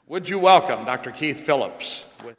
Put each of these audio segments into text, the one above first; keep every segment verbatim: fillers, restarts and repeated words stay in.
Would you welcome Doctor Keith Phillips? With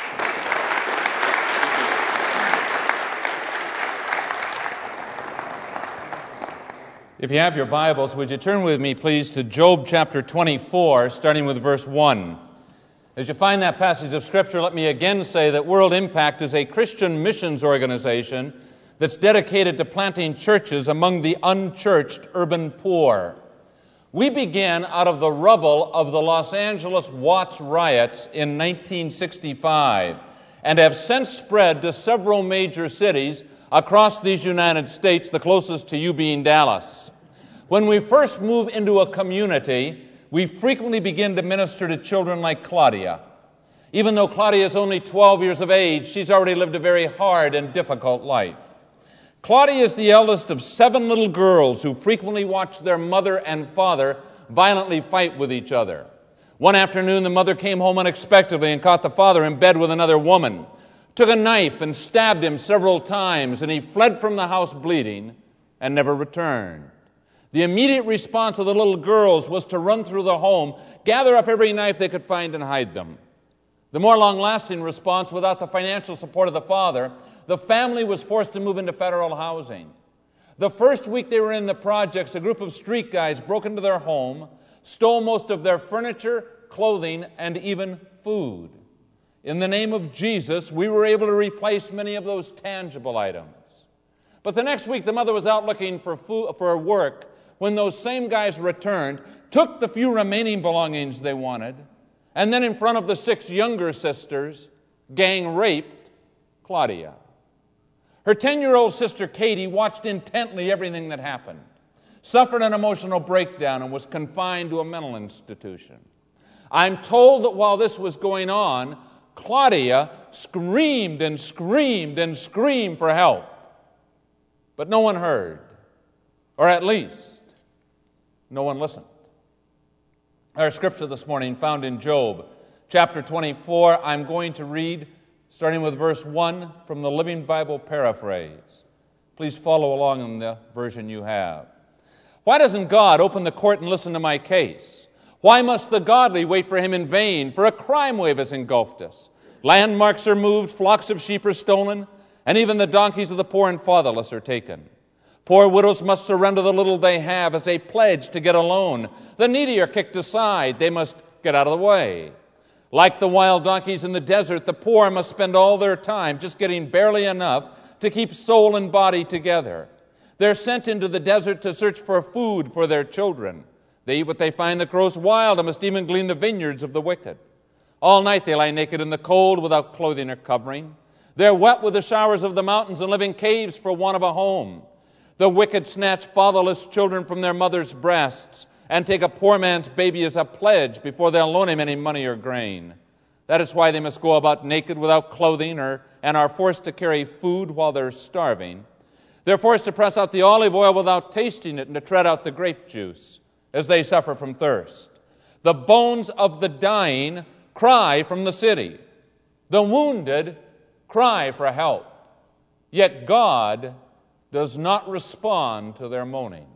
If you have your Bibles, would you turn with me, please, to Job chapter twenty-four, starting with verse one. As you find that passage of Scripture, let me again say that World Impact is a Christian missions organization that's dedicated to planting churches among the unchurched urban poor. We began out of the rubble of the Los Angeles Watts riots in nineteen sixty-five and have since spread to several major cities across these United States, the closest to you being Dallas. When we first move into a community, we frequently begin to minister to children like Claudia. Even though Claudia is only twelve years of age, she's already lived a very hard and difficult life. Claudia is the eldest of seven little girls who frequently watch their mother and father violently fight with each other. One afternoon, the mother came home unexpectedly and caught the father in bed with another woman, took a knife and stabbed him several times, and he fled from the house bleeding and never returned. The immediate response of the little girls was to run through the home, gather up every knife they could find, and hide them. The more long-lasting response, without the financial support of the father, the family was forced to move into federal housing. The first week they were in the projects, a group of street guys broke into their home, stole most of their furniture, clothing, and even food. In the name of Jesus, we were able to replace many of those tangible items. But the next week, the mother was out looking for food, for work when those same guys returned, took the few remaining belongings they wanted, and then in front of the six younger sisters, gang raped Claudia. Her ten-year-old sister, Katie, watched intently everything that happened, suffered an emotional breakdown, and was confined to a mental institution. I'm told that while this was going on, Claudia screamed and screamed and screamed for help. But no one heard, or at least no one listened. Our scripture this morning found in Job chapter twenty-four, I'm going to read starting with verse one from the Living Bible paraphrase. Please follow along in the version you have. Why doesn't God open the court and listen to my case? Why must the godly wait for him in vain? For a crime wave has engulfed us. Landmarks are moved, flocks of sheep are stolen, and even the donkeys of the poor and fatherless are taken. Poor widows must surrender the little they have as a pledge to get a loan. The needy are kicked aside. They must get out of the way. Like the wild donkeys in the desert, the poor must spend all their time just getting barely enough to keep soul and body together. They're sent into the desert to search for food for their children. They eat what they find that grows wild and must even glean the vineyards of the wicked. All night they lie naked in the cold without clothing or covering. They're wet with the showers of the mountains and live in caves for want of a home. The wicked snatch fatherless children from their mother's breasts and take a poor man's baby as a pledge before they'll loan him any money or grain. That is why they must go about naked without clothing or, and are forced to carry food while they're starving. They're forced to press out the olive oil without tasting it and to tread out the grape juice as they suffer from thirst. The bones of the dying cry from the city. The wounded cry for help. Yet God does not respond to their moaning.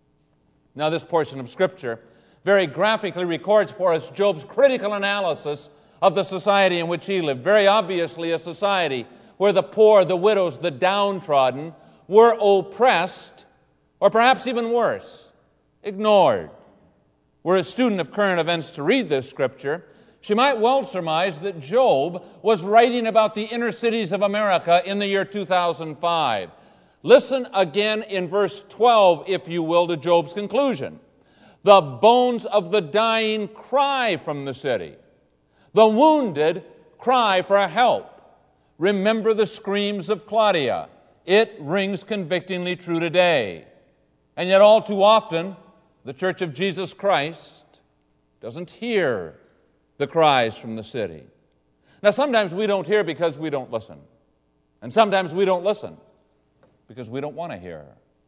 Now, this portion of Scripture very graphically records for us Job's critical analysis of the society in which he lived. Very obviously a society where the poor, the widows, the downtrodden were oppressed, or perhaps even worse, ignored. Were a student of current events to read this Scripture, she might well surmise that Job was writing about the inner cities of America in the year two thousand five. Listen again in verse twelve, if you will, to Job's conclusion. The bones of the dying cry from the city. The wounded cry for help. Remember the screams of Claudia. It rings convictingly true today. And yet all too often, the Church of Jesus Christ doesn't hear the cries from the city. Now, sometimes we don't hear because we don't listen. And sometimes we don't listen because we don't want to hear.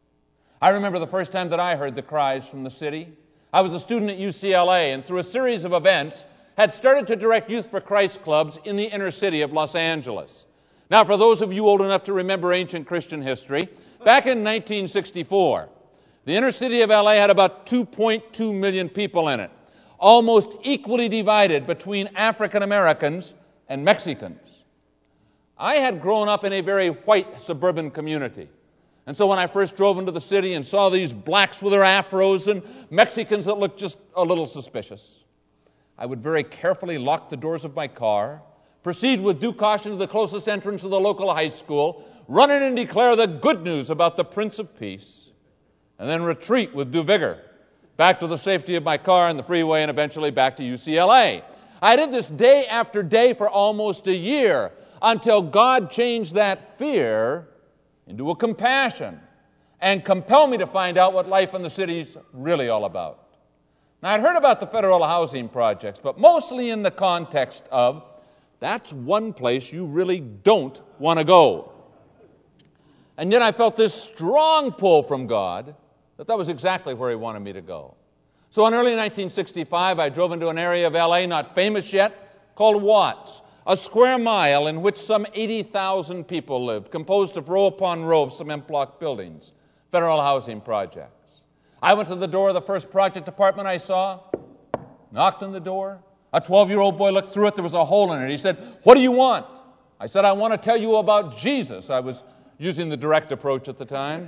I remember the first time that I heard the cries from the city. I was a student at U C L A, and through a series of events, had started to direct Youth for Christ clubs in the inner city of Los Angeles. Now, for those of you old enough to remember ancient Christian history, back in nineteen sixty-four, the inner city of L A had about two point two million people in it. almost equally divided between African Americans and Mexicans. I had grown up in a very white suburban community. And so when I first drove into the city and saw these blacks with their afros and Mexicans that looked just a little suspicious, I would very carefully lock the doors of my car, proceed with due caution to the closest entrance of the local high school, run in and declare the good news about the Prince of Peace, and then retreat with due vigor back to the safety of my car and the freeway and eventually back to U C L A. I did this day after day for almost a year until God changed that fear into a compassion and compelled me to find out what life in the city is really all about. Now, I'd heard about the federal housing projects, but mostly in the context of that's one place you really don't want to go. And yet I felt this strong pull from God that that was exactly where He wanted me to go. So in early nineteen sixty-five, I drove into an area of L A not famous yet called Watts, a square mile in which some eighty thousand people lived, composed of row upon row of cement block buildings, federal housing projects. I went to the door of the first project department I saw, knocked on the door. A twelve-year-old boy looked through it. There was a hole in it. He said, "What do you want?" I said, "I want to tell you about Jesus." I was using the direct approach at the time.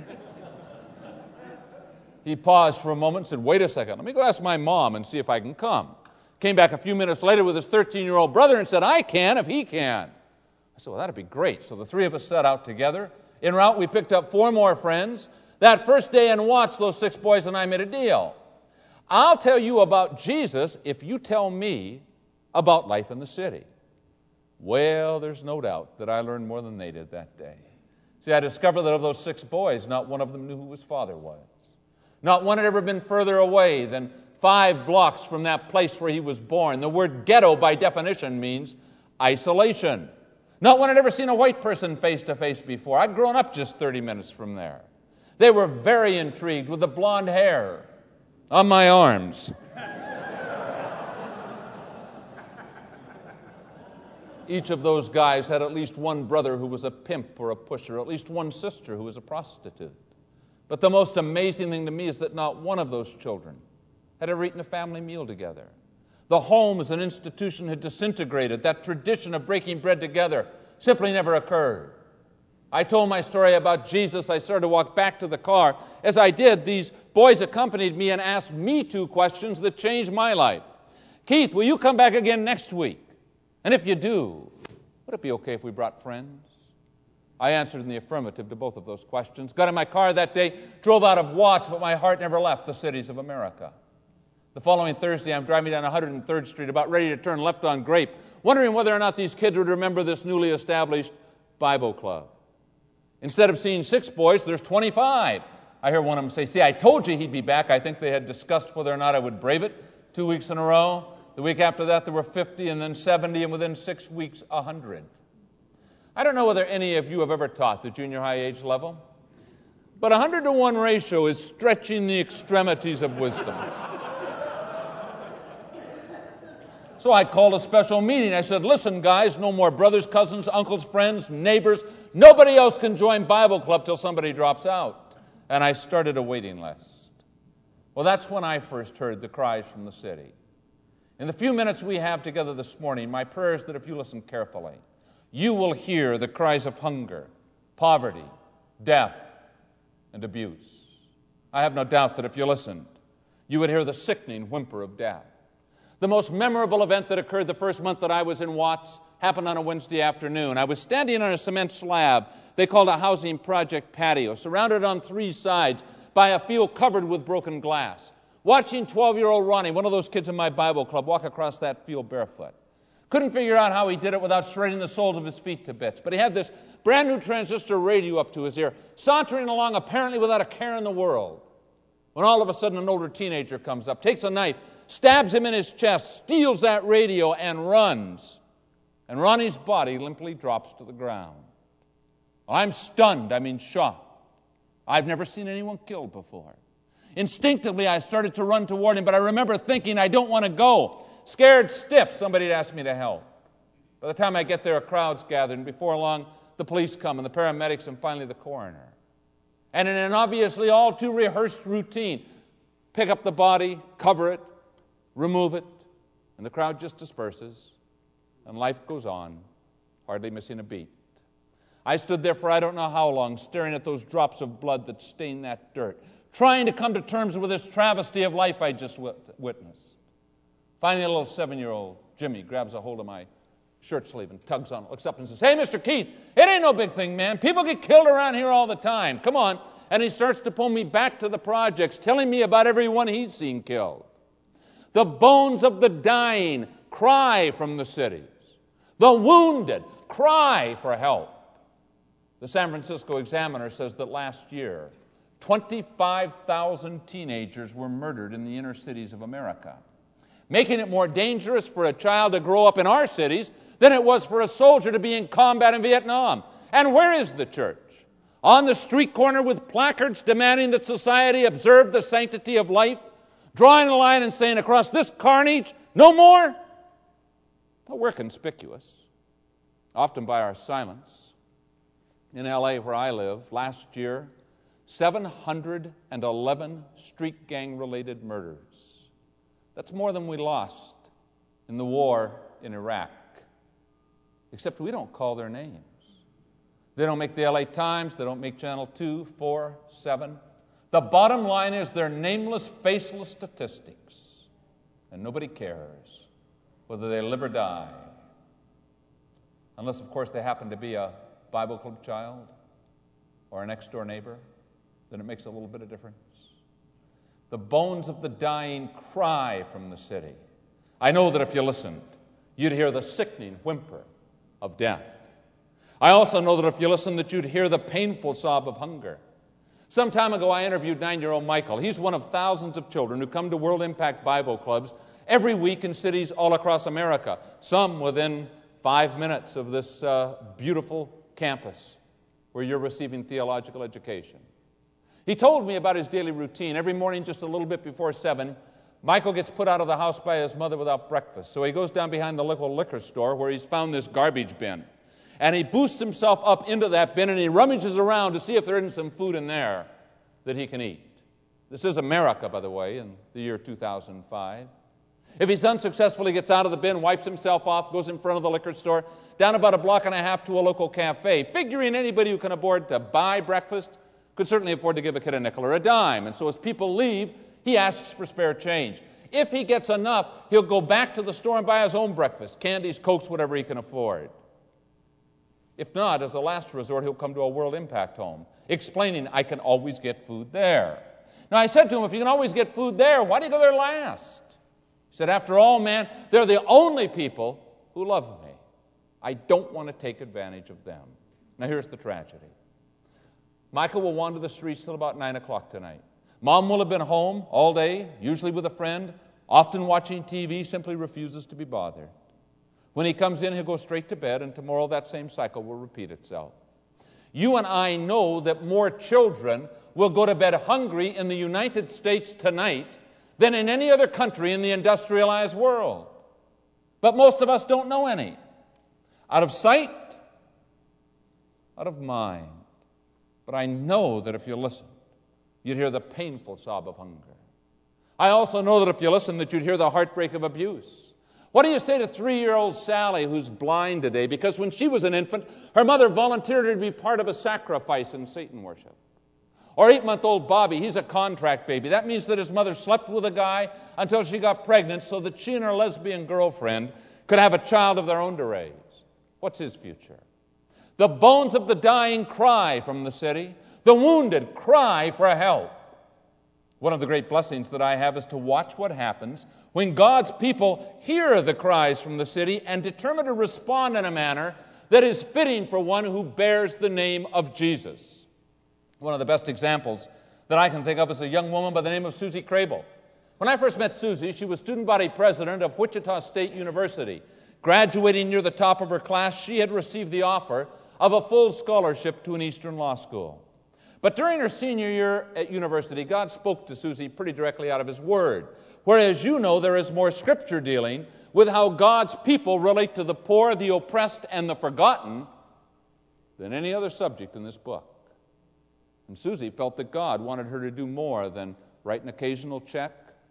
He paused for a moment and said, "Wait a second. Let me go ask my mom and see if I can come." Came back a few minutes later with his thirteen-year-old brother and said, "I can if he can." I said, "Well, that'd be great." So the three of us set out together. En route, we picked up four more friends. That first day in Watts, those six boys and I made a deal. I'll tell you about Jesus if you tell me about life in the city. Well, there's no doubt that I learned more than they did that day. See, I discovered that of those six boys, not one of them knew who his father was. Not one had ever been further away than five blocks from that place where he was born. The word ghetto, by definition, means isolation. Not one had ever seen a white person face to face before. I'd grown up just thirty minutes from there. They were very intrigued with the blonde hair on my arms. Each of those guys had at least one brother who was a pimp or a pusher, at least one sister who was a prostitute. But the most amazing thing to me is that not one of those children had ever eaten a family meal together. The home as an institution had disintegrated. That tradition of breaking bread together simply never occurred. I told my story about Jesus. I started to walk back to the car. As I did, these boys accompanied me and asked me two questions that changed my life. "Keith, will you come back again next week? And if you do, would it be okay if we brought friends?" I answered in the affirmative to both of those questions. Got in my car that day, drove out of Watts, but my heart never left the cities of America. The following Thursday, I'm driving down one hundred third Street, about ready to turn left on Grape, wondering whether or not these kids would remember this newly established Bible club. Instead of seeing six boys, there's twenty-five. I hear one of them say, "See, I told you he'd be back." I think they had discussed whether or not I would brave it two weeks in a row. The week after that, there were fifty, and then seventy, and within six weeks, one hundred. I don't know whether any of you have ever taught the junior high age level, but a one hundred to one ratio is stretching the extremities of wisdom. So I called a special meeting. I said, "Listen, guys, no more brothers, cousins, uncles, friends, neighbors. Nobody else can join Bible club till somebody drops out." And I started a waiting list. Well, that's when I first heard the cries from the city. In the few minutes we have together this morning, my prayer is that if you listen carefully, you will hear the cries of hunger, poverty, death, and abuse. I have no doubt that if you listened, you would hear the sickening whimper of death. The most memorable event that occurred the first month that I was in Watts happened on a Wednesday afternoon. I was standing on a cement slab they called a housing project patio, surrounded on three sides by a field covered with broken glass, watching twelve-year-old Ronnie, one of those kids in my Bible club, walk across that field barefoot. Couldn't figure out how he did it without shredding the soles of his feet to bits. But he had this brand new transistor radio up to his ear, sauntering along apparently without a care in the world. When all of a sudden an older teenager comes up, takes a knife, stabs him in his chest, steals that radio, and runs. And Ronnie's body limply drops to the ground. I'm stunned, I mean shocked. I've never seen anyone killed before. Instinctively, I started to run toward him, but I remember thinking, I don't want to go. Scared stiff, somebody had asked me to help. By the time I get there, a crowd's gathered, and before long, the police come, and the paramedics, and finally the coroner. And in an obviously all too rehearsed routine, pick up the body, cover it, remove it, and the crowd just disperses, and life goes on, hardly missing a beat. I stood there for I don't know how long, staring at those drops of blood that stained that dirt, trying to come to terms with this travesty of life I just witnessed. Finally, a little seven-year-old, Jimmy, grabs a hold of my shirt sleeve and tugs on it, looks up and says, "Hey, Mister Keith, it ain't no big thing, man. People get killed around here all the time. Come on." And he starts to pull me back to the projects, telling me about everyone he's seen killed. The bones of the dying cry from the cities. The wounded cry for help. The San Francisco Examiner says that last year, twenty-five thousand teenagers were murdered in the inner cities of America, making it more dangerous for a child to grow up in our cities than it was for a soldier to be in combat in Vietnam. And where is the church? On the street corner with placards demanding that society observe the sanctity of life, drawing a line and saying, across this carnage, no more? Well, we're conspicuous, often by our silence. In L A, where I live, last year, seven hundred eleven street gang-related murders. That's more than we lost in the war in Iraq. Except we don't call their names. They don't make the L A Times. They don't make Channel two, four, seven. The bottom line is they're nameless, faceless statistics. And nobody cares whether they live or die. Unless, of course, they happen to be a Bible club child or a next-door neighbor. Then it makes a little bit of difference. The bones of the dying cry from the city. I know that if you listened, you'd hear the sickening whimper of death. I also know that if you listened, that you'd hear the painful sob of hunger. Some time ago, I interviewed nine-year-old Michael. He's one of thousands of children who come to World Impact Bible Clubs every week in cities all across America, some within five minutes of this uh, beautiful campus where you're receiving theological education. He told me about his daily routine. Every morning, just a little bit before seven, Michael gets put out of the house by his mother without breakfast. So he goes down behind the local liquor store where he's found this garbage bin. And he boosts himself up into that bin and he rummages around to see if there isn't some food in there that he can eat. This is America, by the way, in the year two thousand five. If he's unsuccessful, he gets out of the bin, wipes himself off, goes in front of the liquor store, down about a block and a half to a local cafe, figuring anybody who can afford to buy breakfast could certainly afford to give a kid a nickel or a dime. And so as people leave, he asks for spare change. If he gets enough, he'll go back to the store and buy his own breakfast, candies, Cokes, whatever he can afford. If not, as a last resort, he'll come to a World Impact home, explaining, I can always get food there. Now, I said to him, if you can always get food there, why do you go there last? He said, after all, man, they're the only people who love me. I don't want to take advantage of them. Now, here's the tragedy. Michael will wander the streets till about nine o'clock tonight. Mom will have been home all day, usually with a friend, often watching T V, simply refuses to be bothered. When he comes in, he'll go straight to bed, and tomorrow that same cycle will repeat itself. You and I know that more children will go to bed hungry in the United States tonight than in any other country in the industrialized world. But most of us don't know any. Out of sight, out of mind. But I know that if you listen, you'd hear the painful sob of hunger. I also know that if you listen, that you'd hear the heartbreak of abuse. What do you say to three-year-old Sally, who's blind today, because when she was an infant, her mother volunteered her to be part of a sacrifice in Satan worship? Or eight-month-old Bobby, he's a contract baby. That means that his mother slept with a guy until she got pregnant so that she and her lesbian girlfriend could have a child of their own to raise. What's his future? The bones of the dying cry from the city. The wounded cry for help. One of the great blessings that I have is to watch what happens when God's people hear the cries from the city and determine to respond in a manner that is fitting for one who bears the name of Jesus. One of the best examples that I can think of is a young woman by the name of Susie Crable. When I first met Susie, she was student body president of Wichita State University. Graduating near the top of her class, she had received the offer of a full scholarship to an Eastern law school. But during her senior year at university, God spoke to Susie pretty directly out of His Word. Whereas you know there is more Scripture dealing with how God's people relate to the poor, the oppressed, and the forgotten than any other subject in this book. And Susie felt that God wanted her to do more than write an occasional check,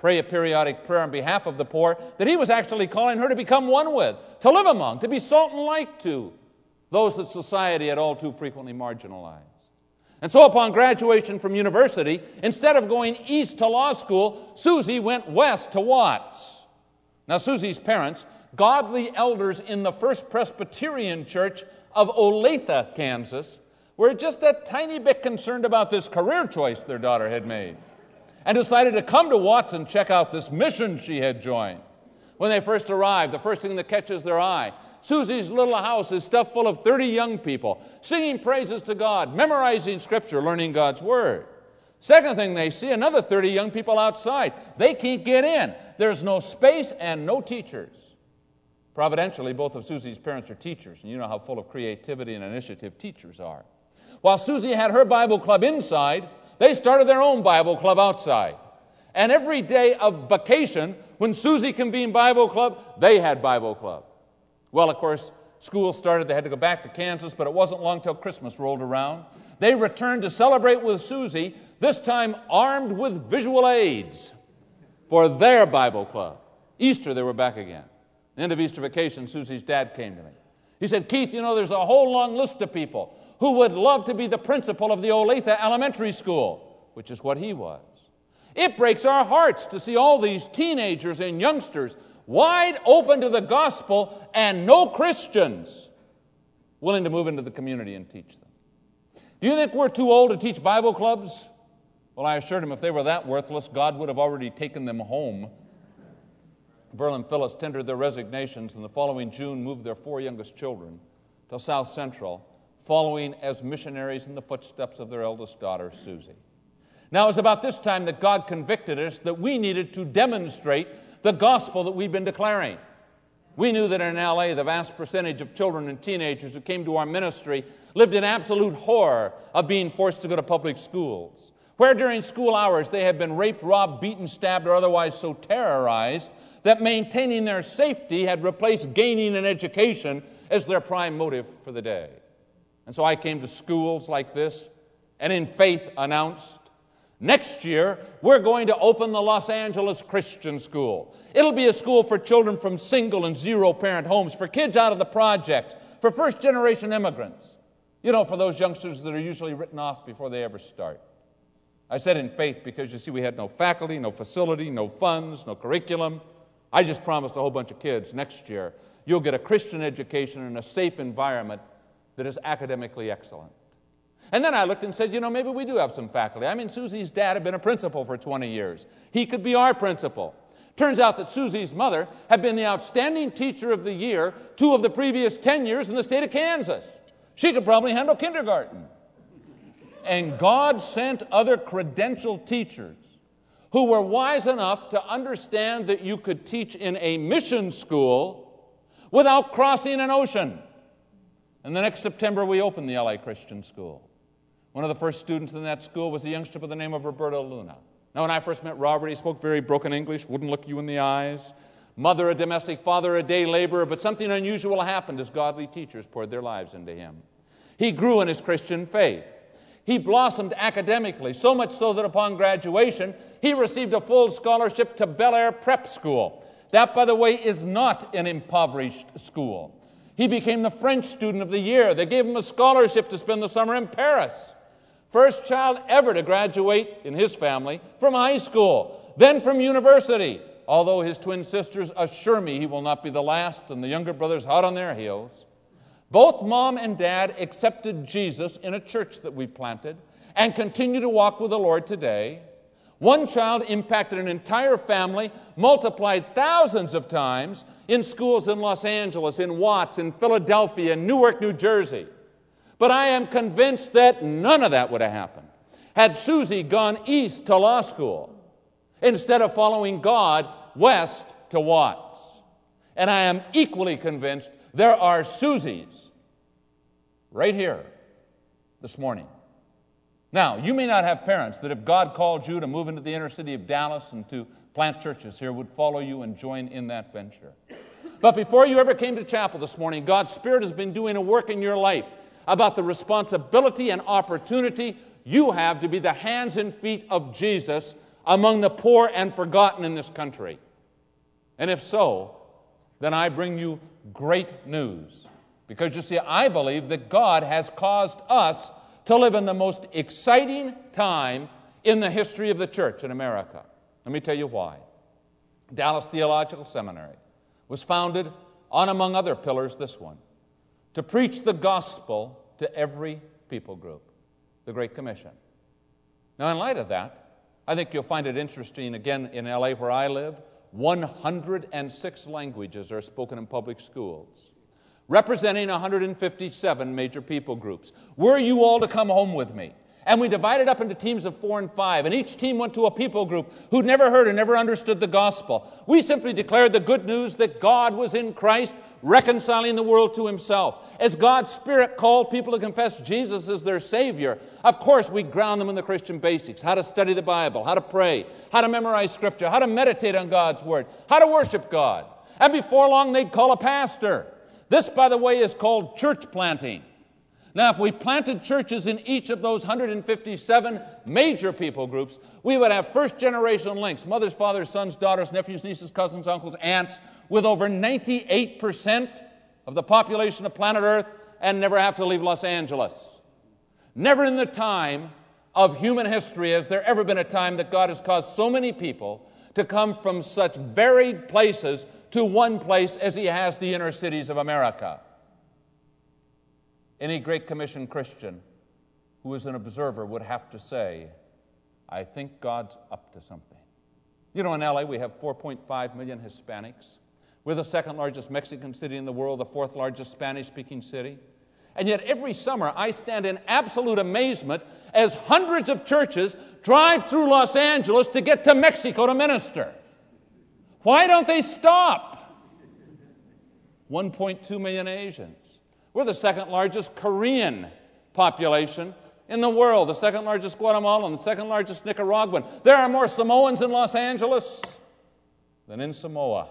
pray a periodic prayer on behalf of the poor, that he was actually calling her to become one with, to live among, to be salt and light to those that society had all too frequently marginalized. And so upon graduation from university, instead of going east to law school, Susie went west to Watts. Now, Susie's parents, godly elders in the First Presbyterian Church of Olathe, Kansas, were just a tiny bit concerned about this career choice their daughter had made, and decided to come to Watts and check out this mission she had joined. When they first arrived, the first thing that catches their eye, Susie's little house is stuffed full of thirty young people, singing praises to God, memorizing Scripture, learning God's Word. Second thing they see, another thirty young people outside. They can't get in. There's no space and no teachers. Providentially, both of Susie's parents are teachers, and you know how full of creativity and initiative teachers are. While Susie had her Bible club inside, they started their own Bible club outside. And every day of vacation, when Susie convened Bible club, they had Bible club. Well, of course, school started. They had to go back to Kansas, but it wasn't long till Christmas rolled around. They returned to celebrate with Susie, this time armed with visual aids for their Bible club. Easter, they were back again. The end of Easter vacation, Susie's dad came to me. He said, Keith, you know, there's a whole long list of people who would love to be the principal of the Olathe Elementary School, which is what he was. It breaks our hearts to see all these teenagers and youngsters wide open to the gospel and no Christians willing to move into the community and teach them. Do you think we're too old to teach Bible clubs? Well, I assured him if they were that worthless, God would have already taken them home. Verl and Phyllis tendered their resignations, and the following June moved their four youngest children to South Central, following as missionaries in the footsteps of their eldest daughter, Susie. Now, it was about this time that God convicted us that we needed to demonstrate the gospel that we've been declaring. We knew that in L A, the vast percentage of children and teenagers who came to our ministry lived in absolute horror of being forced to go to public schools, where during school hours they had been raped, robbed, beaten, stabbed, or otherwise so terrorized that maintaining their safety had replaced gaining an education as their prime motive for the day. And so I came to schools like this and in faith announced, next year, we're going to open the Los Angeles Christian School. It'll be a school for children from single and zero-parent homes, for kids out of the projects, for first-generation immigrants. You know, for those youngsters that are usually written off before they ever start. I said in faith because, you see, we had no faculty, no facility, no funds, no curriculum. I just promised a whole bunch of kids next year, you'll get a Christian education in a safe environment that is academically excellent. And then I looked and said, you know, maybe we do have some faculty. I mean, Susie's dad had been a principal for twenty years. He could be our principal. Turns out that Susie's mother had been the outstanding teacher of the year two of the previous ten years in the state of Kansas. She could probably handle kindergarten. And God sent other credentialed teachers who were wise enough to understand that you could teach in a mission school without crossing an ocean. And the next September, we opened the L A Christian School. One of the first students in that school was a youngster by the name of Roberto Luna. Now, when I first met Robert, he spoke very broken English, wouldn't look you in the eyes. Mother a domestic, father a day laborer, but something unusual happened as godly teachers poured their lives into him. He grew in his Christian faith. He blossomed academically, so much so that upon graduation, he received a full scholarship to Bel Air Prep School. That, by the way, is not an impoverished school. He became the French student of the year. They gave him a scholarship to spend the summer in Paris. First child ever to graduate in his family from high school, then from university, although his twin sisters assure me he will not be the last and the younger brothers hot on their heels. Both mom and dad accepted Jesus in a church that we planted and continue to walk with the Lord today. One child impacted an entire family, multiplied thousands of times in schools in Los Angeles, in Watts, in Philadelphia, in Newark, New Jersey. But I am convinced that none of that would have happened had Susie gone east to law school instead of following God west to Watts. And I am equally convinced there are Susies right here this morning. Now, you may not have parents that if God called you to move into the inner city of Dallas and to plant churches here would follow you and join in that venture. But before you ever came to chapel this morning, God's Spirit has been doing a work in your life about the responsibility and opportunity you have to be the hands and feet of Jesus among the poor and forgotten in this country? And if so, then I bring you great news. Because you see, I believe that God has caused us to live in the most exciting time in the history of the church in America. Let me tell you why. Dallas Theological Seminary was founded on, among other pillars, this one: to preach the gospel to every people group, the Great Commission. Now, in light of that, I think you'll find it interesting, again, in L A where I live, one hundred six languages are spoken in public schools, representing one hundred fifty-seven major people groups. Were you all to come home with me? And we divided up into teams of four and five, and each team went to a people group who'd never heard and never understood the gospel. We simply declared the good news that God was in Christ, reconciling the world to himself. As God's Spirit called people to confess Jesus as their Savior, of course we ground them in the Christian basics: how to study the Bible, how to pray, how to memorize Scripture, how to meditate on God's Word, how to worship God. And before long they'd call a pastor. This, by the way, is called church planting. Now, if we planted churches in each of those one hundred fifty-seven major people groups, we would have first-generation links: mothers, fathers, sons, daughters, nephews, nieces, cousins, uncles, aunts, with over ninety-eight percent of the population of planet Earth, and never have to leave Los Angeles. Never in the time of human history has there ever been a time that God has caused so many people to come from such varied places to one place as he has the inner cities of America. Any Great Commission Christian who is an observer would have to say, I think God's up to something. You know, in L A we have four point five million Hispanics. We're the second largest Mexican city in the world, the fourth largest Spanish-speaking city. And yet every summer I stand in absolute amazement as hundreds of churches drive through Los Angeles to get to Mexico to minister. Why don't they stop? one point two million Asians. We're the second largest Korean population in the world, the second largest Guatemalan, the second largest Nicaraguan. There are more Samoans in Los Angeles than in Samoa.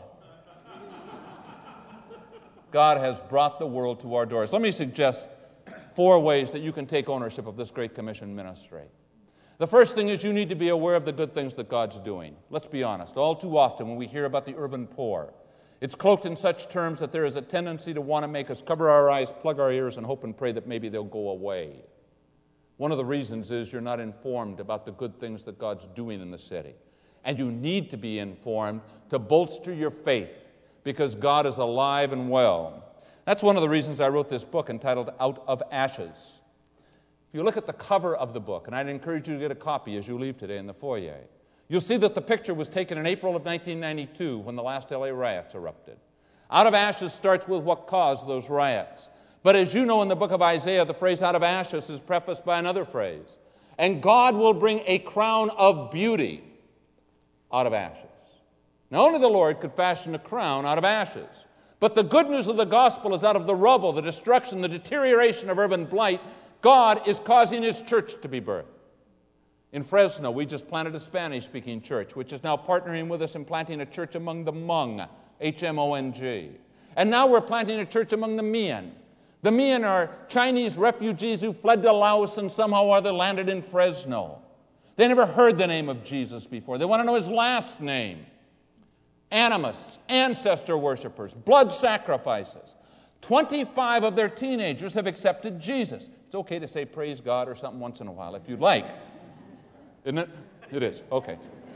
God has brought the world to our doors. Let me suggest four ways that you can take ownership of this Great Commission ministry. The first thing is you need to be aware of the good things that God's doing. Let's be honest. All too often when we hear about the urban poor, it's cloaked in such terms that there is a tendency to want to make us cover our eyes, plug our ears, and hope and pray that maybe they'll go away. One of the reasons is you're not informed about the good things that God's doing in the city. And you need to be informed to bolster your faith, because God is alive and well. That's one of the reasons I wrote this book entitled Out of Ashes. If you look at the cover of the book, and I'd encourage you to get a copy as you leave today in the foyer, you'll see that the picture was taken in April of nineteen ninety-two when the last L A riots erupted. Out of Ashes starts with what caused those riots. But as you know, in the book of Isaiah, the phrase out of ashes is prefaced by another phrase. And God will bring a crown of beauty out of ashes. Now, only the Lord could fashion a crown out of ashes. But the good news of the gospel is out of the rubble, the destruction, the deterioration of urban blight, God is causing his church to be birthed. In Fresno, we just planted a Spanish-speaking church, which is now partnering with us in planting a church among the Hmong, H M O N G. And now we're planting a church among the Mian. The Mian are Chinese refugees who fled to Laos and somehow or other landed in Fresno. They never heard the name of Jesus before. They want to know his last name. Animists, ancestor worshipers, blood sacrifices. twenty-five of their teenagers have accepted Jesus. It's okay to say praise God or something once in a while if you'd like. Isn't it? It is. Okay.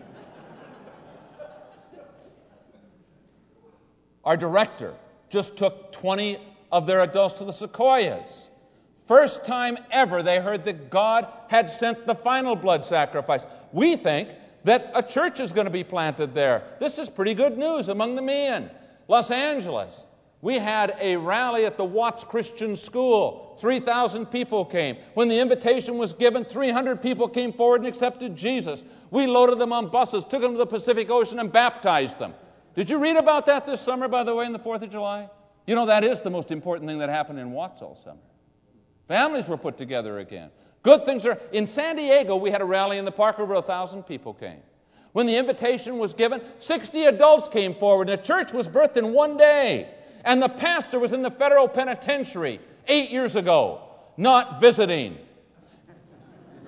Our director just took twenty of their adults to the Sequoias. First time ever they heard that God had sent the final blood sacrifice. We think that a church is going to be planted there. This is pretty good news among the Mian. Los Angeles, we had a rally at the Watts Christian School. three thousand people came. When the invitation was given, three hundred people came forward and accepted Jesus. We loaded them on buses, took them to the Pacific Ocean, and baptized them. Did you read about that this summer, by the way, on the fourth of July? You know, that is the most important thing that happened in Watts all summer. Families were put together again. Good things are... In San Diego, we had a rally in the park where a thousand people came. When the invitation was given, sixty adults came forward, and a church was birthed in one day. And the pastor was in the federal penitentiary eight years ago, not visiting.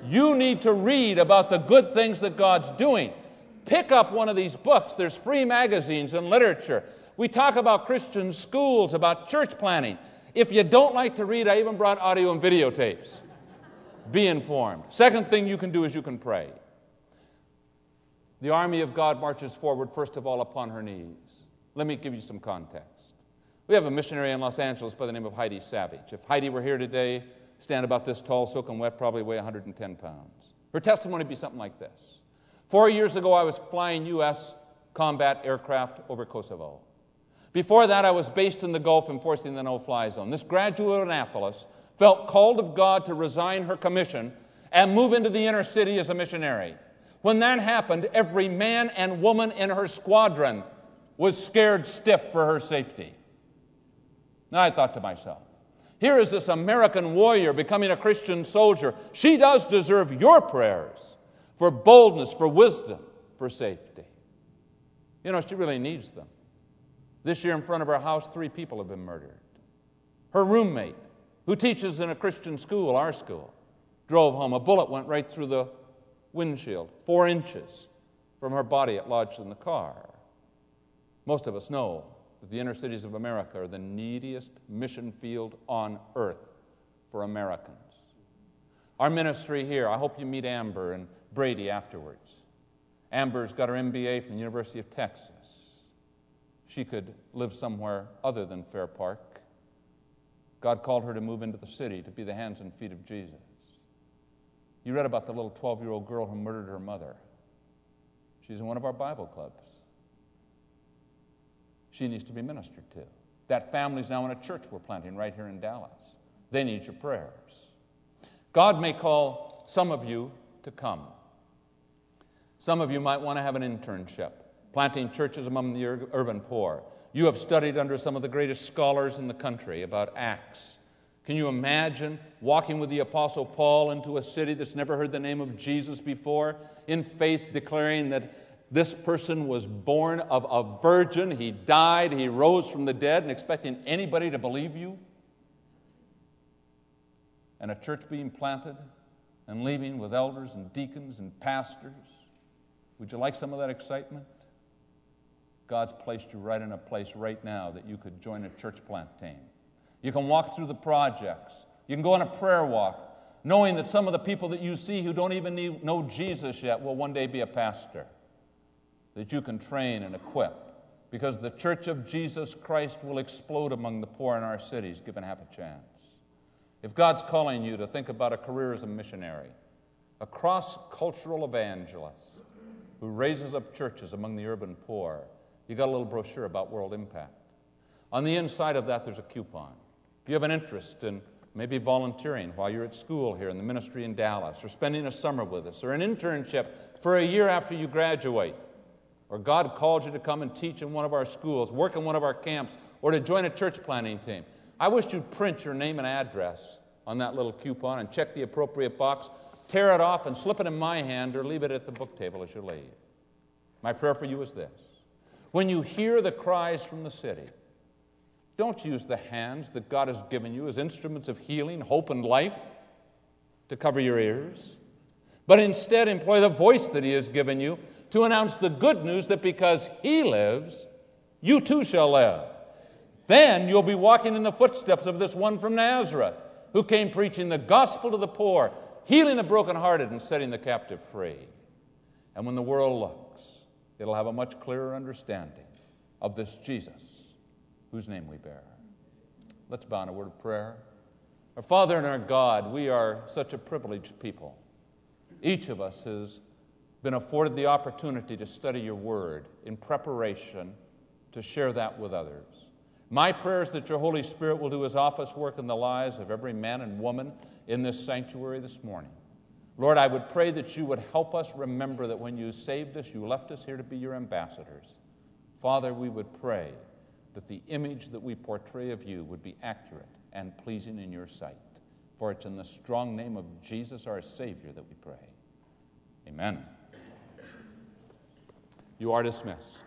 You need to read about the good things that God's doing. Pick up one of these books. There's free magazines and literature. We talk about Christian schools, about church planning. If you don't like to read, I even brought audio and videotapes. Be informed. Second thing you can do is you can pray. The army of God marches forward, first of all, upon her knees. Let me give you some context. We have a missionary in Los Angeles by the name of Heidi Savage. If Heidi were here today, stand about this tall, soaking wet, probably weigh one hundred ten pounds. Her testimony would be something like this. Four years ago, I was flying U S combat aircraft over Kosovo. Before that, I was based in the Gulf enforcing the no-fly zone. This graduate of Annapolis felt called of God to resign her commission and move into the inner city as a missionary. When that happened, every man and woman in her squadron was scared stiff for her safety. Now I thought to myself, here is this American warrior becoming a Christian soldier. She does deserve your prayers for boldness, for wisdom, for safety. You know, she really needs them. This year in front of her house, three people have been murdered. Her roommate, who teaches in a Christian school, our school, drove home. A bullet went right through the windshield, four inches from her body. It lodged in the car. Most of us know that the inner cities of America are the neediest mission field on earth for Americans. Our ministry here, I hope you meet Amber and Brady afterwards. Amber's got her M B A from the University of Texas. She could live somewhere other than Fair Park. God called her to move into the city to be the hands and feet of Jesus. You read about the little twelve-year-old girl who murdered her mother. She's in one of our Bible clubs. She needs to be ministered to. That family's now in a church we're planting right here in Dallas. They need your prayers. God may call some of you to come. Some of you might want to have an internship, planting churches among the ur- urban poor. You have studied under some of the greatest scholars in the country about Acts. Can you imagine walking with the Apostle Paul into a city that's never heard the name of Jesus before, in faith declaring that this person was born of a virgin, he died, he rose from the dead, and expecting anybody to believe you? And a church being planted and leaving with elders and deacons and pastors. Would you like some of that excitement? God's placed you right in a place right now that you could join a church plant team. You can walk through the projects. You can go on a prayer walk, knowing that some of the people that you see who don't even need, know Jesus yet will one day be a pastor, that you can train and equip, because the Church of Jesus Christ will explode among the poor in our cities, given half a chance. If God's calling you to think about a career as a missionary, a cross-cultural evangelist who raises up churches among the urban poor, you got a little brochure about World Impact. On the inside of that, there's a coupon. If you have an interest in maybe volunteering while you're at school here in the ministry in Dallas, or spending a summer with us, or an internship for a year after you graduate, or God called you to come and teach in one of our schools, work in one of our camps, or to join a church planting team, I wish you'd print your name and address on that little coupon and check the appropriate box, tear it off and slip it in my hand, or leave it at the book table as you leave. My prayer for you is this. When you hear the cries from the city, don't use the hands that God has given you as instruments of healing, hope, and life to cover your ears, but instead employ the voice that He has given you to announce the good news that because He lives, you too shall live. Then you'll be walking in the footsteps of this one from Nazareth who came preaching the gospel to the poor, healing the brokenhearted, and setting the captive free. And when the world looks, it'll have a much clearer understanding of this Jesus whose name we bear. Let's bow in a word of prayer. Our Father and our God, we are such a privileged people. Each of us has been afforded the opportunity to study your word in preparation to share that with others. My prayer is that your Holy Spirit will do His office work in the lives of every man and woman in this sanctuary this morning. Lord, I would pray that you would help us remember that when you saved us, you left us here to be your ambassadors. Father, we would pray that the image that we portray of you would be accurate and pleasing in your sight. For it's in the strong name of Jesus, our Savior, that we pray. Amen. You are dismissed.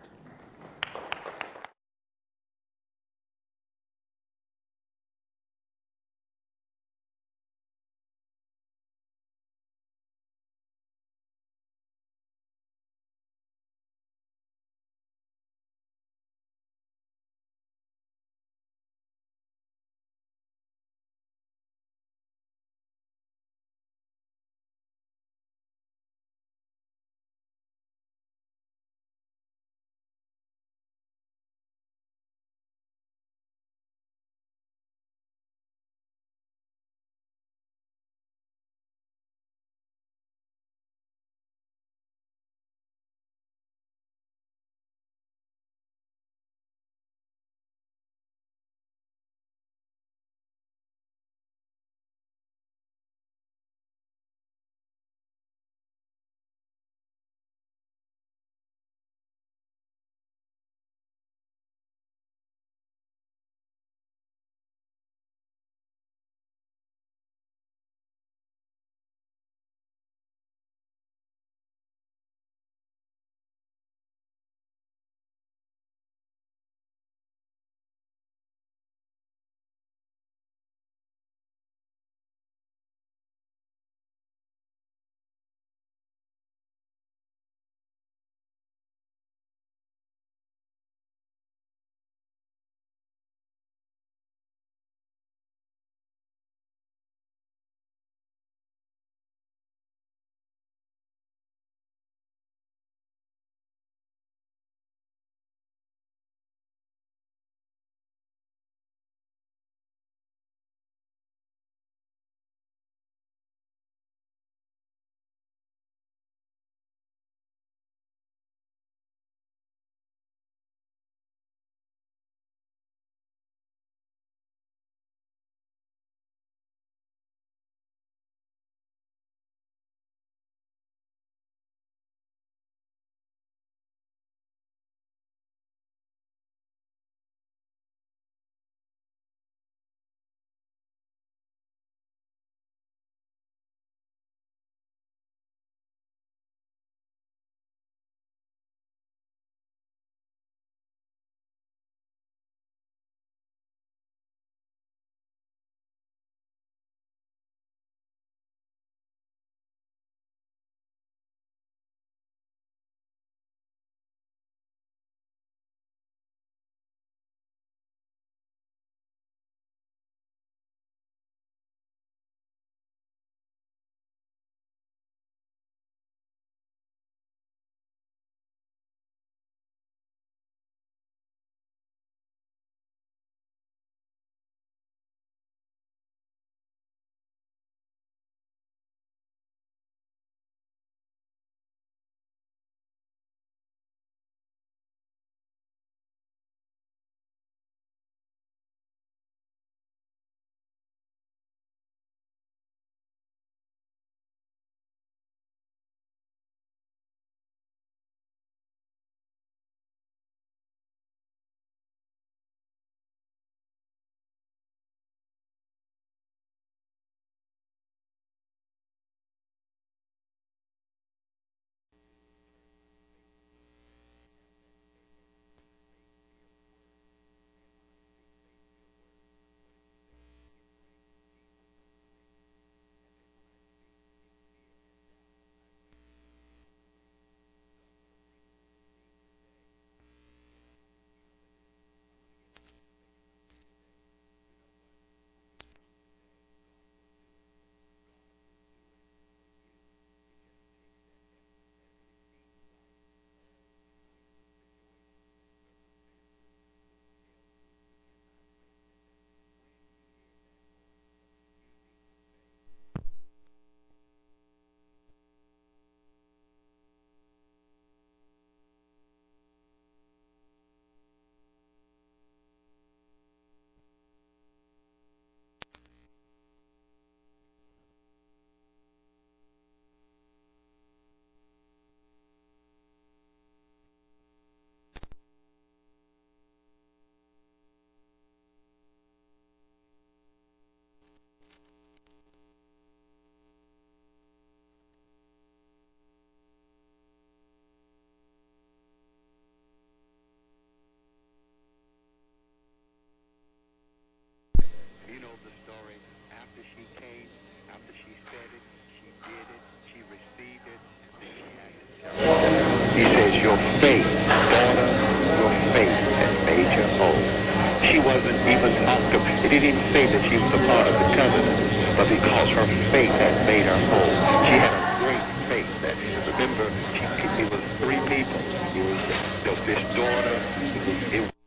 never talked to her. It didn't even say that she was a part of the covenant, but because her faith had made her whole. She had a great faith. That remember, she, it was three people. It was the, this daughter. It was, it was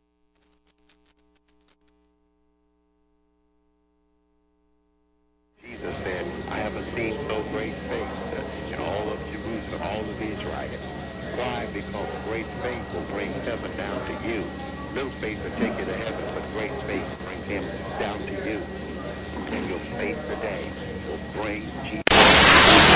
Jesus said, I haven't seen so great faith in all of Jerusalem, all of Israel. Why? Because great faith will bring heaven down to you. Little faith will take you to heaven, but great faith will bring him down to you. And your faith today will bring Jesus.